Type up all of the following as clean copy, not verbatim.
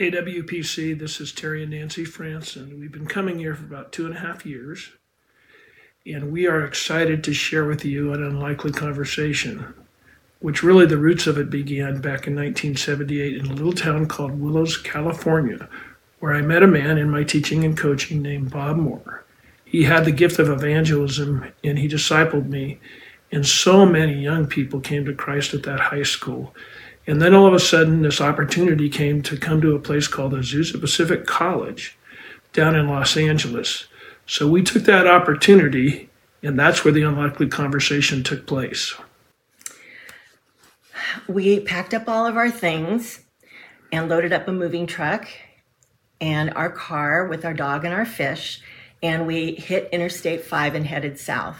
AWPC. This is Terry and Nancy Franson. We've been coming here for about 2.5 years, and we are excited to share with you an unlikely conversation, which really the roots of it began back in 1978 in a little town called Willows, California, where I met a man in my teaching and coaching named Bob Moore. He had the gift of evangelism, and he discipled me, and so many young people came to Christ at that high school. And then all of a sudden, this opportunity came to come to a place called Azusa Pacific College down in Los Angeles. So we took that opportunity, and that's where the unlikely conversation took place. We packed up all of our things and loaded up a moving truck and our car with our dog and our fish, and we hit Interstate 5 and headed south.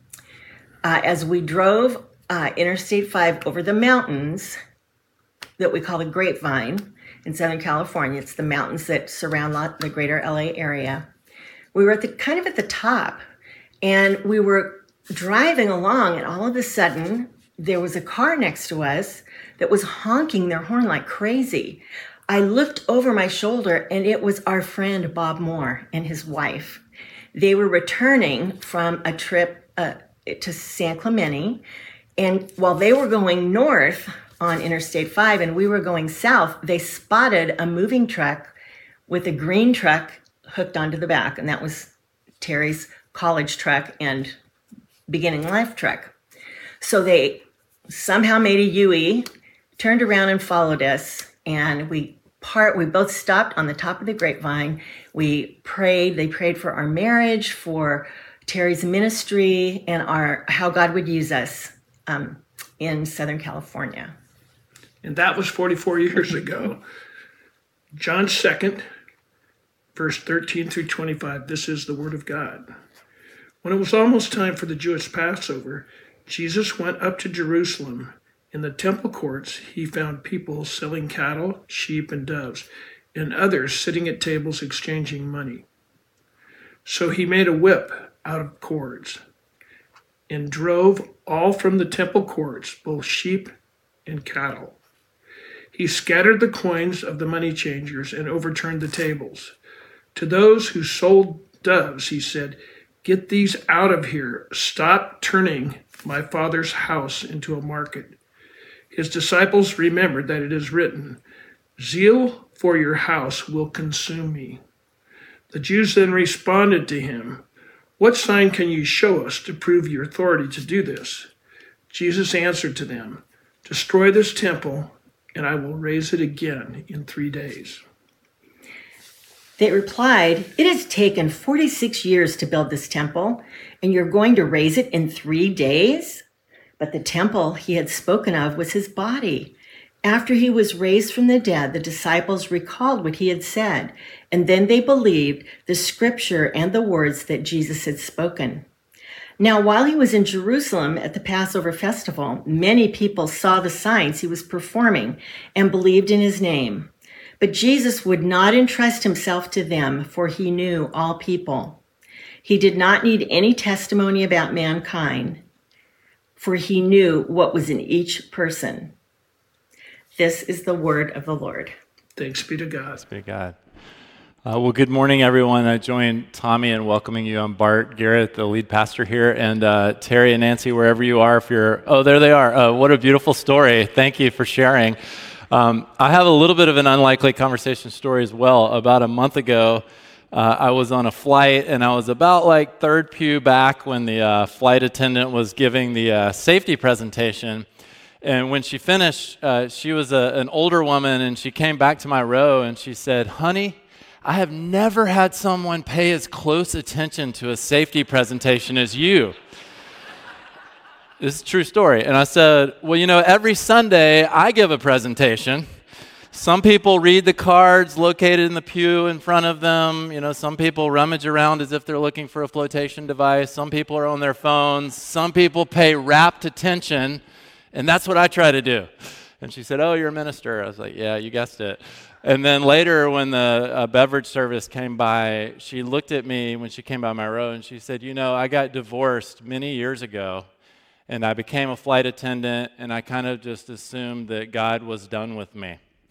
As we drove Interstate 5 over the mountains that we call the Grapevine in Southern California, it's the mountains that surround the greater LA area, we were at the top, and we were driving along, and all of a sudden there was a car next to us that was honking their horn like crazy. I looked over my shoulder, and it was our friend Bob Moore and his wife. They were returning from a trip to San Clemente, and while they were going north on Interstate 5 and we were going south, they spotted a moving truck with a green truck hooked onto the back, and that was Terry's college truck and beginning life truck. So they somehow made a U-E, turned around and followed us, and we both stopped on the top of the Grapevine. We prayed. They prayed for our marriage, for Terry's ministry, and how God would use us in Southern California. And that was 44 years ago. John 2nd, verse 13 through 25, this is the word of God. When it was almost time for the Jewish Passover, Jesus went up to Jerusalem. In the temple courts, he found people selling cattle, sheep, and doves, and others sitting at tables exchanging money. So he made a whip out of cords and drove all from the temple courts, both sheep and cattle. He scattered the coins of the money changers and overturned the tables. To those who sold doves, he said, "Get these out of here. Stop turning my Father's house into a market." His disciples remembered that it is written, "Zeal for your house will consume me." The Jews then responded to him, "What sign can you show us to prove your authority to do this?" Jesus answered to them, "Destroy this temple, and I will raise it again in 3 days." They replied, "It has taken 46 years to build this temple, and you're going to raise it in 3 days?" But the temple he had spoken of was his body. After he was raised from the dead, the disciples recalled what he had said, and then they believed the scripture and the words that Jesus had spoken. Now, while he was in Jerusalem at the Passover festival, many people saw the signs he was performing and believed in his name. But Jesus would not entrust himself to them, for he knew all people. He did not need any testimony about mankind, for he knew what was in each person. This is the word of the Lord. Thanks be to God. Thanks be to God. Well, good morning, everyone. I join Tommy in welcoming you. I'm Bart Garrett, the lead pastor here, and Terry and Nancy, wherever you are, there they are. What a beautiful story. Thank you for sharing. I have a little bit of an unlikely conversation story as well. About a month ago, I was on a flight, and I was about like third pew back when the flight attendant was giving the safety presentation. And when she finished, she was an older woman, and she came back to my row, and she said, "Honey, I have never had someone pay as close attention to a safety presentation as you." This is a true story. And I said, "Well, every Sunday I give a presentation. Some people read the cards located in the pew in front of them. Some people rummage around as if they're looking for a flotation device. Some people are on their phones. Some people pay rapt attention, and that's what I try to do." And she said, "Oh, you're a minister." I was like, "Yeah, you guessed it." And then later when the beverage service came by, she looked at me when she came by my row, and she said, "I got divorced many years ago, and I became a flight attendant, and I kind of just assumed that God was done with me.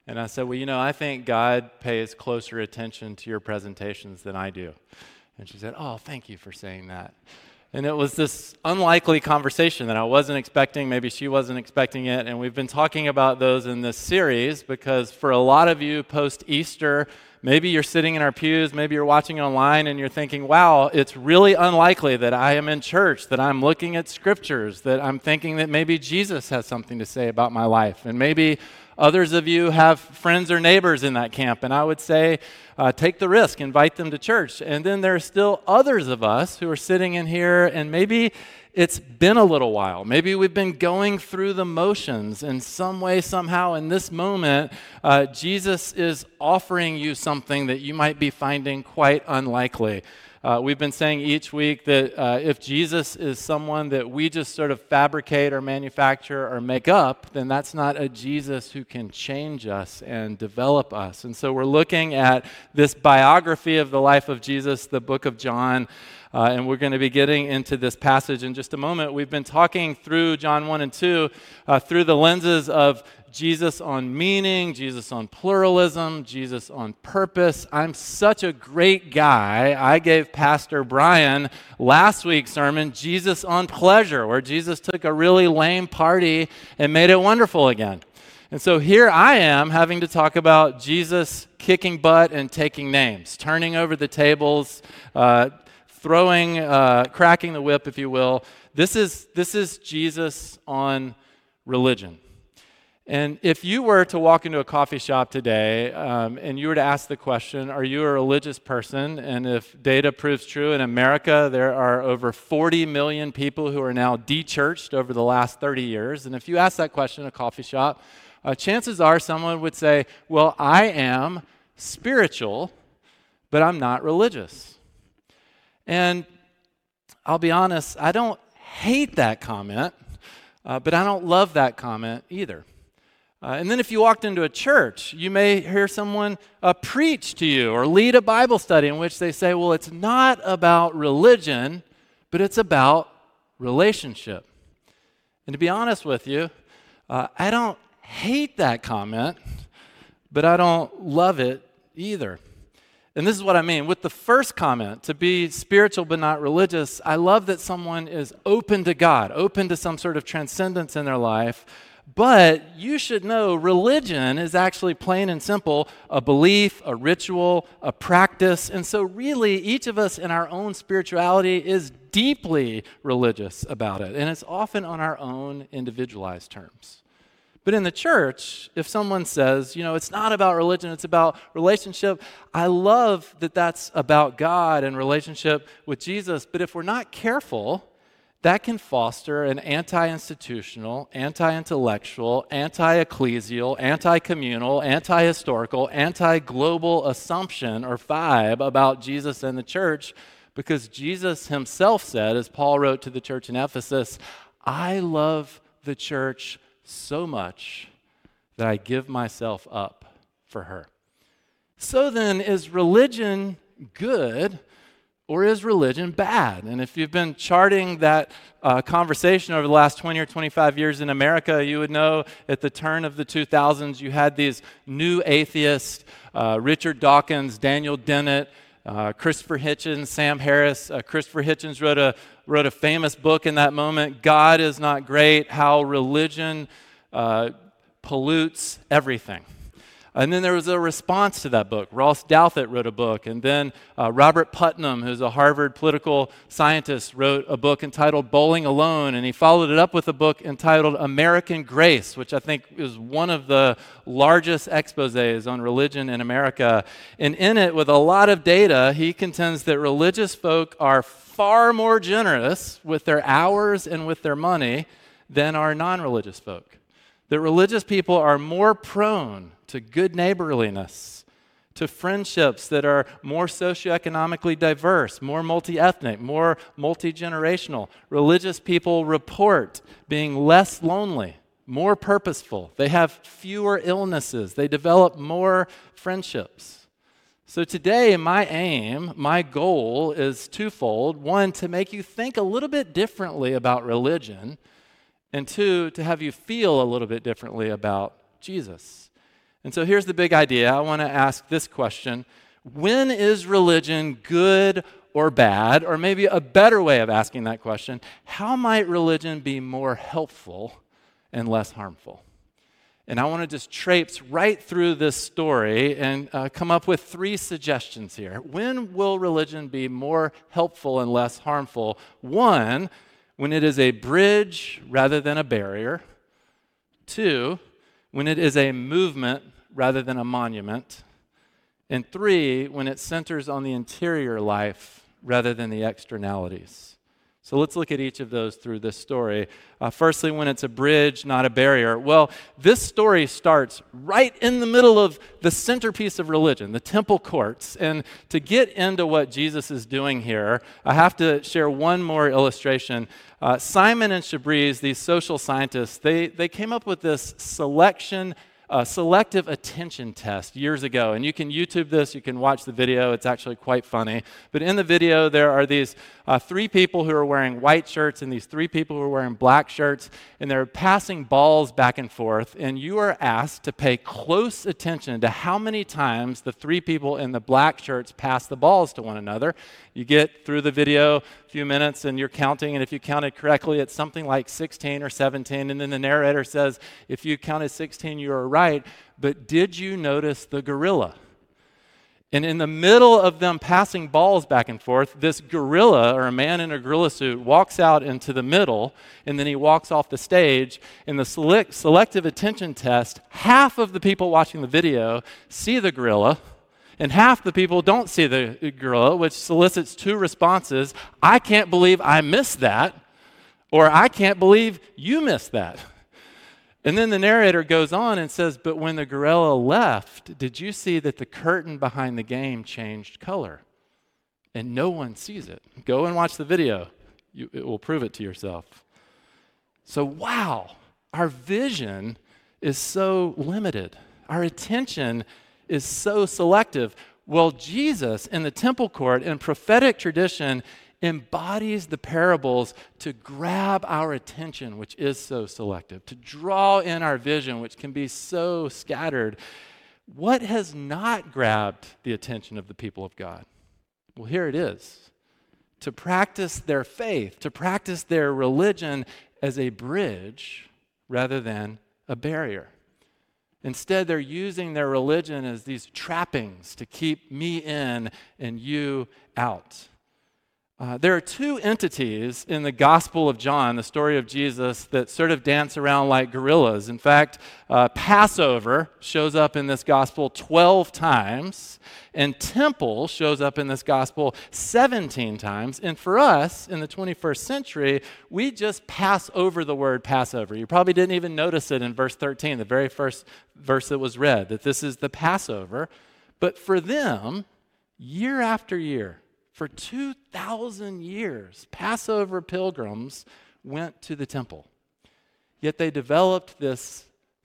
And I said, well, I think God pays closer attention to your presentations than I do. And she said, oh, thank you for saying that. And it was this unlikely conversation that I wasn't expecting. Maybe she wasn't expecting it. And we've been talking about those in this series because for a lot of you post-Easter, maybe you're sitting in our pews, maybe you're watching online and you're thinking, wow, it's really unlikely that I am in church, that I'm looking at scriptures, that I'm thinking that maybe Jesus has something to say about my life. And maybe others of you have friends or neighbors in that camp, and I would say take the risk, invite them to church. And then there are still others of us who are sitting in here, and maybe it's been a little while. Maybe we've been going through the motions in some way, somehow. In this moment, Jesus is offering you something that you might be finding quite unlikely. We've been saying each week that if Jesus is someone that we just sort of fabricate or manufacture or make up, then that's not a Jesus who can change us and develop us. And so we're looking at this biography of the life of Jesus, the book of John, and we're going to be getting into this passage in just a moment. We've been talking through John 1 and 2 through the lenses of Jesus on meaning, Jesus on pluralism, Jesus on purpose. I'm such a great guy. I gave Pastor Brian last week's sermon, Jesus on pleasure, where Jesus took a really lame party and made it wonderful again. And so here I am having to talk about Jesus kicking butt and taking names, turning over the tables, cracking the whip, if you will. This is Jesus on religion. And if you were to walk into a coffee shop today and you were to ask the question, are you a religious person? And if data proves true, in America there are over 40 million people who are now de-churched over the last 30 years. And if you ask that question in a coffee shop, chances are someone would say, well, I am spiritual, but I'm not religious. And I'll be honest, I don't hate that comment, but I don't love that comment either. And then if you walked into a church, you may hear someone preach to you or lead a Bible study in which they say, well, it's not about religion, but it's about relationship. And to be honest with you, I don't hate that comment, but I don't love it either. And this is what I mean. With the first comment, to be spiritual but not religious, I love that someone is open to God, open to some sort of transcendence in their life. But you should know religion is actually plain and simple a belief, a ritual, a practice. And so really each of us in our own spirituality is deeply religious about it. And it's often on our own individualized terms. But in the church, if someone says, it's not about religion, it's about relationship, I love that that's about God and relationship with Jesus. But if we're not careful, that can foster an anti-institutional, anti-intellectual, anti-ecclesial, anti-communal, anti-historical, anti-global assumption or vibe about Jesus and the church, because Jesus himself said, as Paul wrote to the church in Ephesus, I love the church so much that I give myself up for her. So then, is religion good? Or is religion bad? And if you've been charting that conversation over the last 20 or 25 years in America, you would know at the turn of the 2000s, you had these new atheists, Richard Dawkins, Daniel Dennett, Christopher Hitchens, Sam Harris. Christopher Hitchens wrote a famous book in that moment, God is Not Great, How Religion Pollutes Everything. And then there was a response to that book. Ross Douthat wrote a book, and then Robert Putnam, who's a Harvard political scientist, wrote a book entitled Bowling Alone, and he followed it up with a book entitled American Grace, which I think is one of the largest exposés on religion in America. And in it, with a lot of data, he contends that religious folk are far more generous with their hours and with their money than are non-religious folk. That religious people are more prone to good neighborliness, to friendships that are more socioeconomically diverse, more multi-ethnic, more multi-generational. Religious people report being less lonely, more purposeful. They have fewer illnesses. They develop more friendships. So today, my goal is twofold. One, to make you think a little bit differently about religion, and two, to have you feel a little bit differently about Jesus. And so here's the big idea. I want to ask this question. When is religion good or bad? Or maybe a better way of asking that question, how might religion be more helpful and less harmful? And I want to just traipse right through this story and come up with 3 suggestions here. When will religion be more helpful and less harmful? 1, when it is a bridge rather than a barrier. 2, when it is a movement rather than a monument. And 3, when it centers on the interior life rather than the externalities. So let's look at each of those through this story. Firstly, when it's a bridge, not a barrier. Well, this story starts right in the middle of the centerpiece of religion, the temple courts. And to get into what Jesus is doing here, I have to share one more illustration. Simon and Shabriz, these social scientists, they came up with this selective attention test years ago. And you can YouTube this, you can watch the video, it's actually quite funny. But in the video, there are these 3 people who are wearing white shirts and these 3 people who are wearing black shirts, and they're passing balls back and forth, and you are asked to pay close attention to how many times the 3 people in the black shirts pass the balls to one another. You get through the video a few minutes and you're counting, and if you counted correctly, it's something like 16 or 17, and then the narrator says, if you counted 16, you are right, but did you notice the gorilla? And in the middle of them passing balls back and forth, this gorilla, or a man in a gorilla suit, walks out into the middle, and then he walks off the stage. In the selective attention test, half of the people watching the video see the gorilla, and half the people don't see the gorilla, which solicits 2 responses. I can't believe I missed that, or I can't believe you missed that. And then the narrator goes on and says, but when the gorilla left, did you see that the curtain behind the game changed color? And no one sees it. Go and watch the video. It will prove it to yourself. So, wow, our vision is so limited. Our attention is so selective. Well, Jesus in the temple court in prophetic tradition embodies the parables to grab our attention, which is so selective, to draw in our vision, which can be so scattered. What has not grabbed the attention of the people of God? Well, here it is. To practice their faith, to practice their religion as a bridge rather than a barrier. Instead, they're using their religion as these trappings to keep me in and you out. There are 2 entities in the Gospel of John, the story of Jesus, that sort of dance around like gorillas. In fact, Passover shows up in this Gospel 12 times, and temple shows up in this Gospel 17 times. And for us, in the 21st century, we just pass over the word Passover. You probably didn't even notice it in verse 13, the very first verse that was read, that this is the Passover. But for them, year after year, for 2,000 years, Passover pilgrims went to the temple. Yet they developed this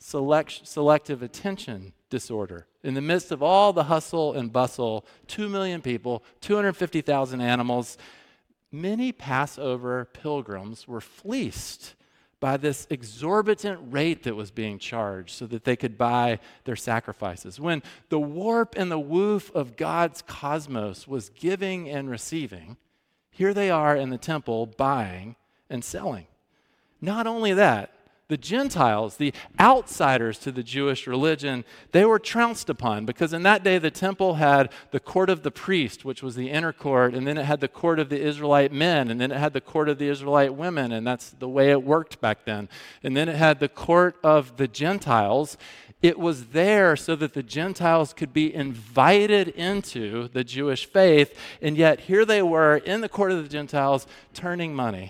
selective attention disorder. In the midst of all the hustle and bustle, 2 million people, 250,000 animals, many Passover pilgrims were fleeced by this exorbitant rate that was being charged so that they could buy their sacrifices. When the warp and the woof of God's cosmos was giving and receiving, here they are in the temple buying and selling. Not only that, the Gentiles, the outsiders to the Jewish religion, they were trounced upon because in that day the temple had the court of the priest, which was the inner court, and then it had the court of the Israelite men, and then it had the court of the Israelite women, and that's the way it worked back then. And then it had the court of the Gentiles. It was there so that the Gentiles could be invited into the Jewish faith, and yet here they were in the court of the Gentiles turning money,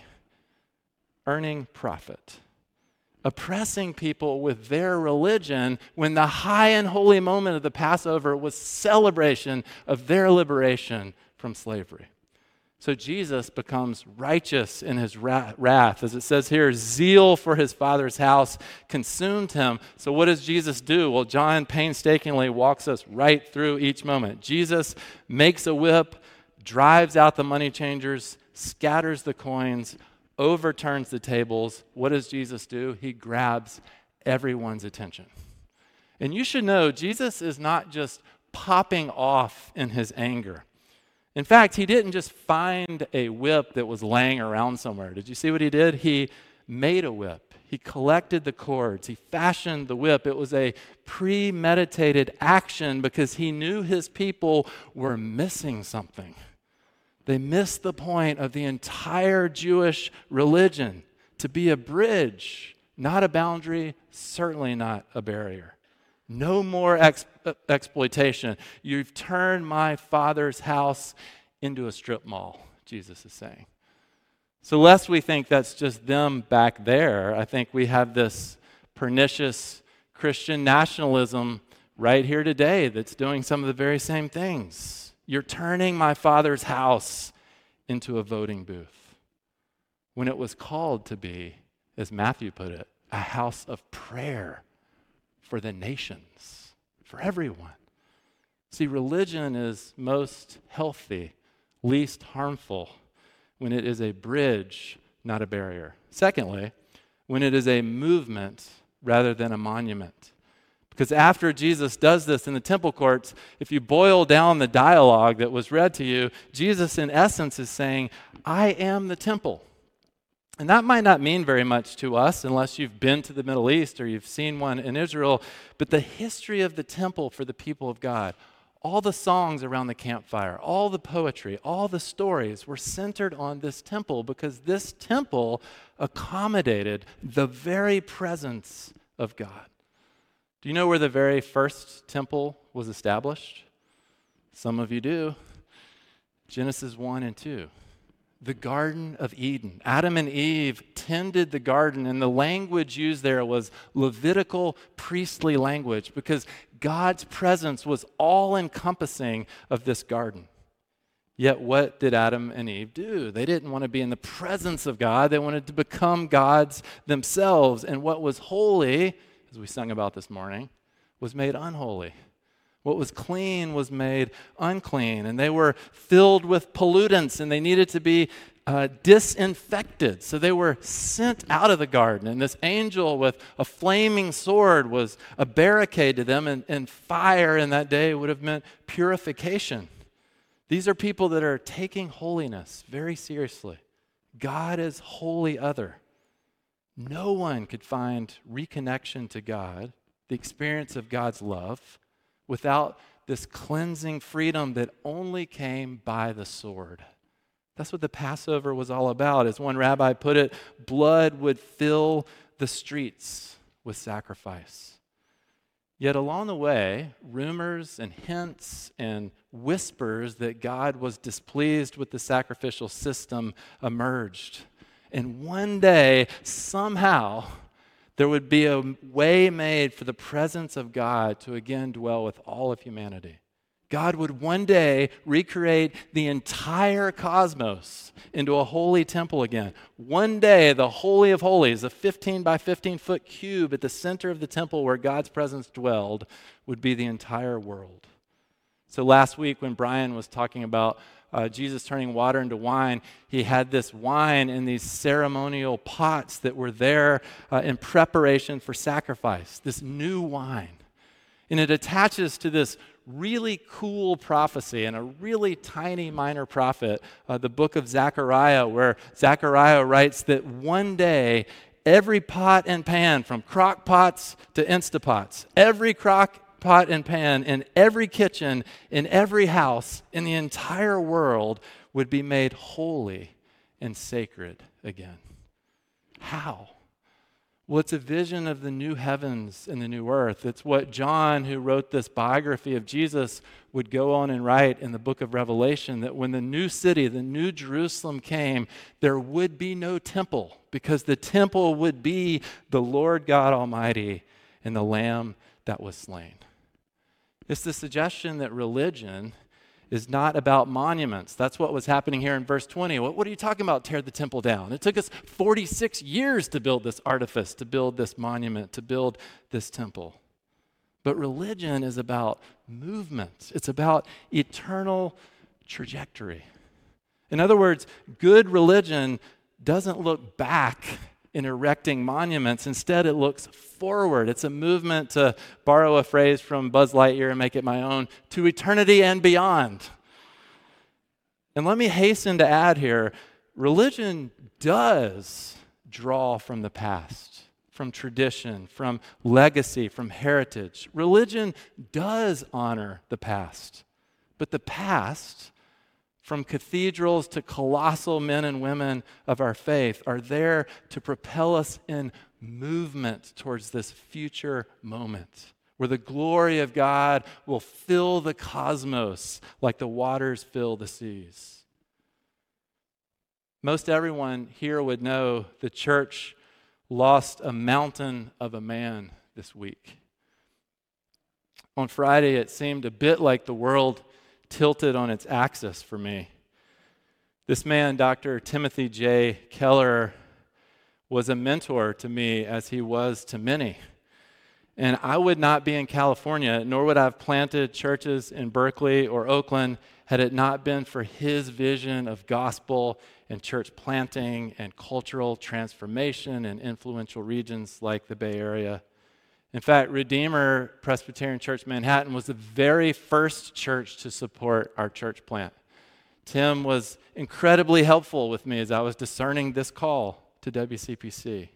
earning profit, oppressing people with their religion when the high and holy moment of the Passover was celebration of their liberation from slavery. So Jesus becomes righteous in his wrath. As it says here, zeal for his Father's house consumed him. So what does Jesus do? Well, John painstakingly walks us right through each moment. Jesus makes a whip, drives out the money changers, scatters the coins, overturns the tables. What does Jesus do? He grabs everyone's attention. And you should know, Jesus is not just popping off in his anger. In fact, he didn't just find a whip that was laying around somewhere. Did you see what he did? He made a whip. He collected the cords. He fashioned the whip. It was a premeditated action because he knew his people were missing something. They missed the point of the entire Jewish religion, to be a bridge, not a boundary, certainly not a barrier. No more exploitation. You've turned my Father's house into a strip mall, Jesus is saying. So lest we think that's just them back there, I think we have this pernicious Christian nationalism right here today that's doing some of the very same things. You're turning my Father's house into a voting booth, when it was called to be, as Matthew put it, a house of prayer for the nations, for everyone. See, religion is most healthy, least harmful, when it is a bridge, not a barrier. Secondly, when it is a movement rather than a monument. Because after Jesus does this in the temple courts, if you boil down the dialogue that was read to you, Jesus in essence is saying, I am the temple. And that might not mean very much to us unless you've been to the Middle East or you've seen one in Israel, but the history of the temple for the people of God, all the songs around the campfire, all the poetry, all the stories were centered on this temple because this temple accommodated the very presence of God. Do you know where the very first temple was established? Some of you do. Genesis 1 and 2. The Garden of Eden. Adam and Eve tended the garden, and the language used there was Levitical priestly language because God's presence was all-encompassing of this garden. Yet what did Adam and Eve do? They didn't want to be in the presence of God. They wanted to become gods themselves. And what was holy, as we sung about this morning, was made unholy. What was clean was made unclean, and they were filled with pollutants, and they needed to be disinfected. So they were sent out of the garden, and this angel with a flaming sword was a barricade to them, and fire in that day would have meant purification. These are people that are taking holiness very seriously. God is wholly other. No one could find reconnection to God, the experience of God's love, without this cleansing freedom that only came by the sword. That's what the Passover was all about. As one rabbi put it, blood would fill the streets with sacrifice. Yet along the way, rumors and hints and whispers that God was displeased with the sacrificial system emerged. And one day, somehow, there would be a way made for the presence of God to again dwell with all of humanity. God would one day recreate the entire cosmos into a holy temple again. One day, the Holy of Holies, a 15 by 15 foot cube at the center of the temple where God's presence dwelled, would be the entire world. So last week when Brian was talking about Jesus turning water into wine, he had this wine in these ceremonial pots that were there in preparation for sacrifice, this new wine. And it attaches to this really cool prophecy and a really tiny minor prophet, the book of Zechariah, where Zechariah writes that one day every pot and pan, from crock pots to Instapots, every crock pot and pan in every kitchen, in every house, in the entire world would be made holy and sacred again. How? Well, it's a vision of the new heavens and the new earth. It's what John, who wrote this biography of Jesus, would go on and write in the book of Revelation, that when the new city, the new Jerusalem came, there would be no temple, because the temple would be the Lord God Almighty and the Lamb that was slain. It's the suggestion that religion is not about monuments. That's what was happening here in verse 20. What are you talking about, tear the temple down? It took us 46 years to build this artifice, to build this monument, to build this temple. But religion is about movement. It's about eternal trajectory. In other words, good religion doesn't look back in erecting monuments. Instead, it looks forward. It's a movement, to borrow a phrase from Buzz Lightyear and make it my own, to eternity and beyond. And let me hasten to add here, religion does draw from the past, from tradition, from legacy, from heritage. Religion does honor the past. But the past, from cathedrals to colossal men and women of our faith, are there to propel us in movement towards this future moment where the glory of God will fill the cosmos like the waters fill the seas. Most everyone here would know the church lost a mountain of a man this week. On Friday, it seemed a bit like the world tilted on its axis for me. This man, Dr. Timothy J. Keller, was a mentor to me as he was to many. And I would not be in California, nor would I have planted churches in Berkeley or Oakland had it not been for his vision of gospel and church planting and cultural transformation in influential regions like the Bay Area. In fact, Redeemer Presbyterian Church Manhattan was the very first church to support our church plant. Tim was incredibly helpful with me as I was discerning this call to WCPC.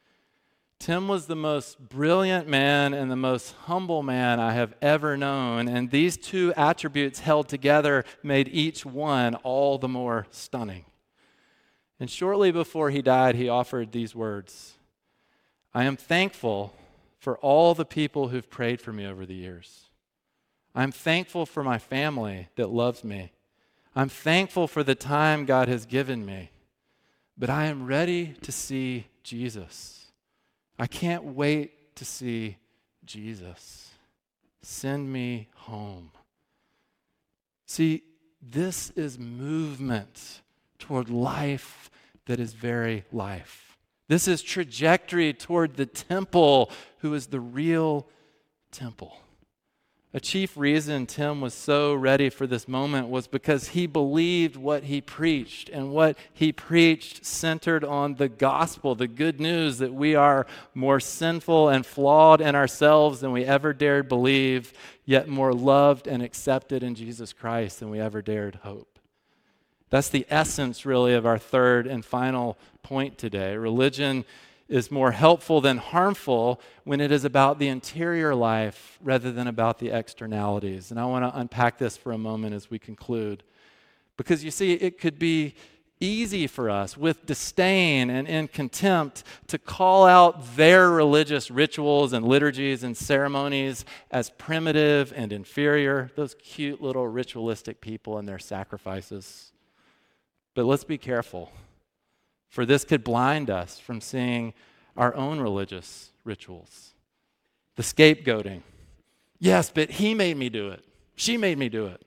Tim was the most brilliant man and the most humble man I have ever known, and these two attributes held together made each one all the more stunning. And shortly before he died, he offered these words: "I am thankful for all the people who've prayed for me over the years. I'm thankful for my family that loves me. I'm thankful for the time God has given me. But I am ready to see Jesus. I can't wait to see Jesus. Send me home." See, this is movement toward life that is very life. This is trajectory toward the temple, who is the real temple. A chief reason Tim was so ready for this moment was because he believed what he preached, and what he preached centered on the gospel, the good news that we are more sinful and flawed in ourselves than we ever dared believe, yet more loved and accepted in Jesus Christ than we ever dared hope. That's the essence, really, of our third and final point today. Religion is more helpful than harmful when it is about the interior life rather than about the externalities. And I want to unpack this for a moment as we conclude. Because you see, it could be easy for us with disdain and in contempt to call out their religious rituals and liturgies and ceremonies as primitive and inferior, those cute little ritualistic people and their sacrifices. But let's be careful, for this could blind us from seeing our own religious rituals. The scapegoating. Yes, but he made me do it. She made me do it.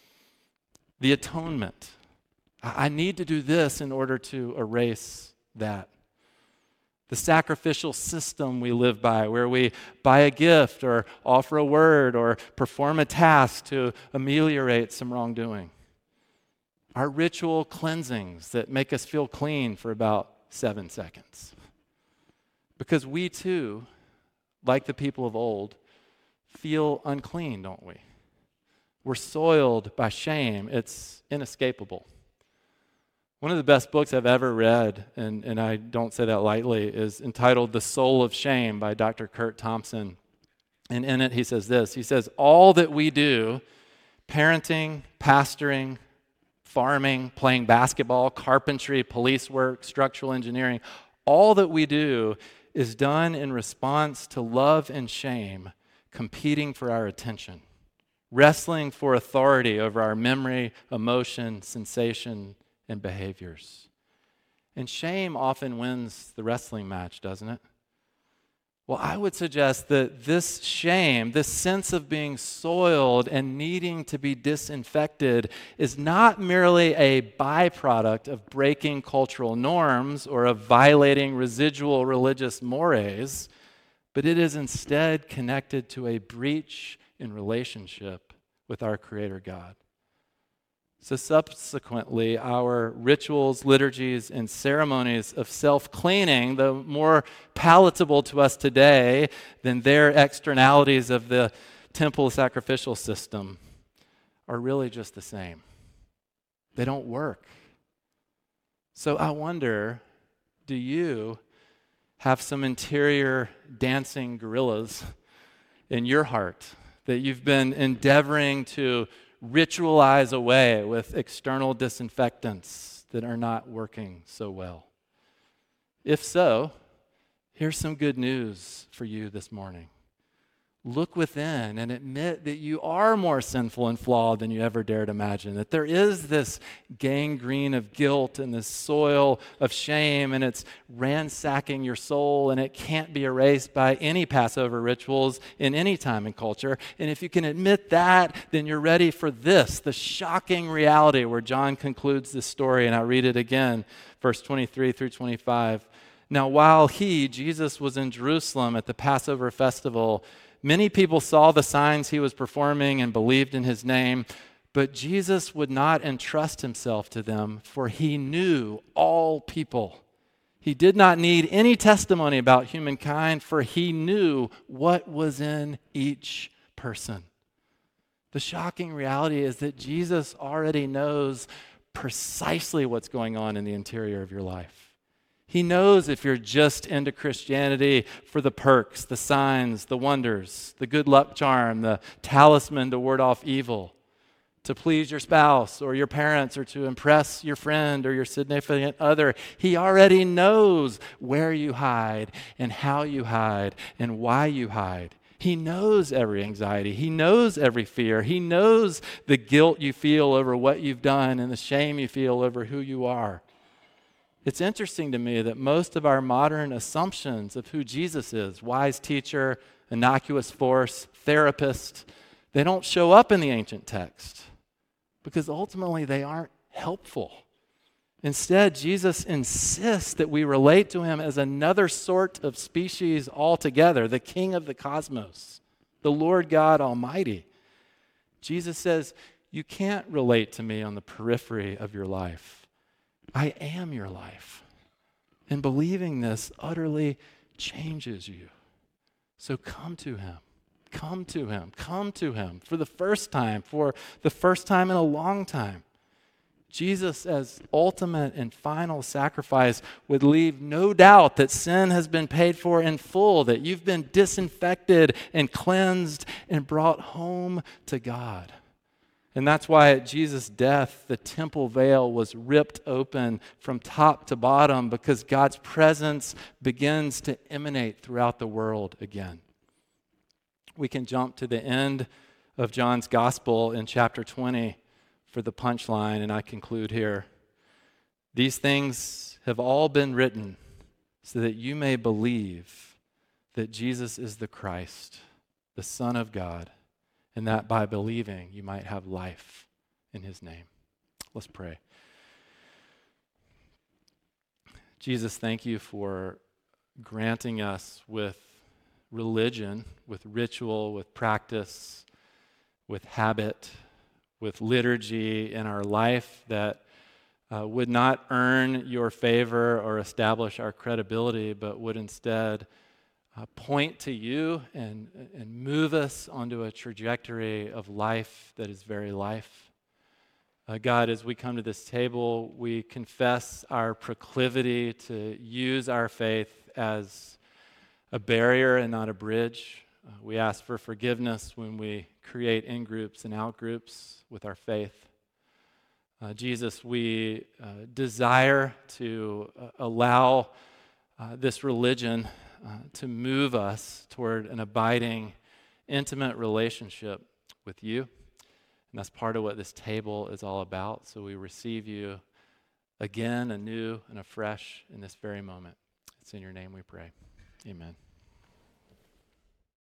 The atonement. I need to do this in order to erase that. The sacrificial system we live by, where we buy a gift or offer a word or perform a task to ameliorate some wrongdoing. Our ritual cleansings that make us feel clean for about 7 seconds. Because we too, like the people of old, feel unclean, don't we? We're soiled by shame. It's inescapable. One of the best books I've ever read, and I don't say that lightly, is entitled The Soul of Shame by Dr. Kurt Thompson. And in it he says this, he says, all that we do, parenting, pastoring, farming, playing basketball, carpentry, police work, structural engineering, all that we do is done in response to love and shame competing for our attention, wrestling for authority over our memory, emotion, sensation, and behaviors. And shame often wins the wrestling match, doesn't it? Well, I would suggest that this shame, this sense of being soiled and needing to be disinfected, is not merely a byproduct of breaking cultural norms or of violating residual religious mores, but it is instead connected to a breach in relationship with our Creator God. So subsequently, our rituals, liturgies, and ceremonies of self-cleaning, though more palatable to us today than their externalities of the temple sacrificial system, are really just the same. They don't work. So I wonder, do you have some interior dancing gorillas in your heart that you've been endeavoring to ritualize away with external disinfectants that are not working so well? If so, here's some good news for you this morning. Look within and admit that you are more sinful and flawed than you ever dared imagine, that there is this gangrene of guilt and this soil of shame, and it's ransacking your soul, and it can't be erased by any Passover rituals in any time and culture. And if you can admit that, then you're ready for this, the shocking reality where John concludes this story, and I'll read it again, verse 23 through 25. Now, while he, Jesus, was in Jerusalem at the Passover festival, many people saw the signs he was performing and believed in his name, but Jesus would not entrust himself to them, for he knew all people. He did not need any testimony about humankind, for he knew what was in each person. The shocking reality is that Jesus already knows precisely what's going on in the interior of your life. He knows if you're just into Christianity for the perks, the signs, the wonders, the good luck charm, the talisman to ward off evil, to please your spouse or your parents or to impress your friend or your significant other. He already knows where you hide and how you hide and why you hide. He knows every anxiety. He knows every fear. He knows the guilt you feel over what you've done and the shame you feel over who you are. It's interesting to me that most of our modern assumptions of who Jesus is, wise teacher, innocuous force, therapist, they don't show up in the ancient text because ultimately they aren't helpful. Instead, Jesus insists that we relate to him as another sort of species altogether, the King of the cosmos, the Lord God Almighty. Jesus says, you can't relate to me on the periphery of your life. I am your life. And believing this utterly changes you. So come to him. Come to him. Come to him for the first time in a long time. Jesus, as ultimate and final sacrifice, would leave no doubt that sin has been paid for in full, that you've been disinfected and cleansed and brought home to God. And that's why at Jesus' death, the temple veil was ripped open from top to bottom, because God's presence begins to emanate throughout the world again. We can jump to the end of John's gospel in chapter 20 for the punchline, and I conclude here. These things have all been written so that you may believe that Jesus is the Christ, the Son of God, and that by believing you might have life in his name. Let's pray. Jesus, thank you for granting us with religion, with ritual, with practice, with habit, with liturgy in our life that would not earn your favor or establish our credibility, but would instead point to you and move us onto a trajectory of life that is very life. God, as we come to this table, we confess our proclivity to use our faith as a barrier and not a bridge. We ask for forgiveness when we create in-groups and out-groups with our faith. Jesus, we desire to allow this religion to move us toward an abiding, intimate relationship with you. And that's part of what this table is all about. So we receive you again, anew and afresh in this very moment. It's in your name we pray. Amen.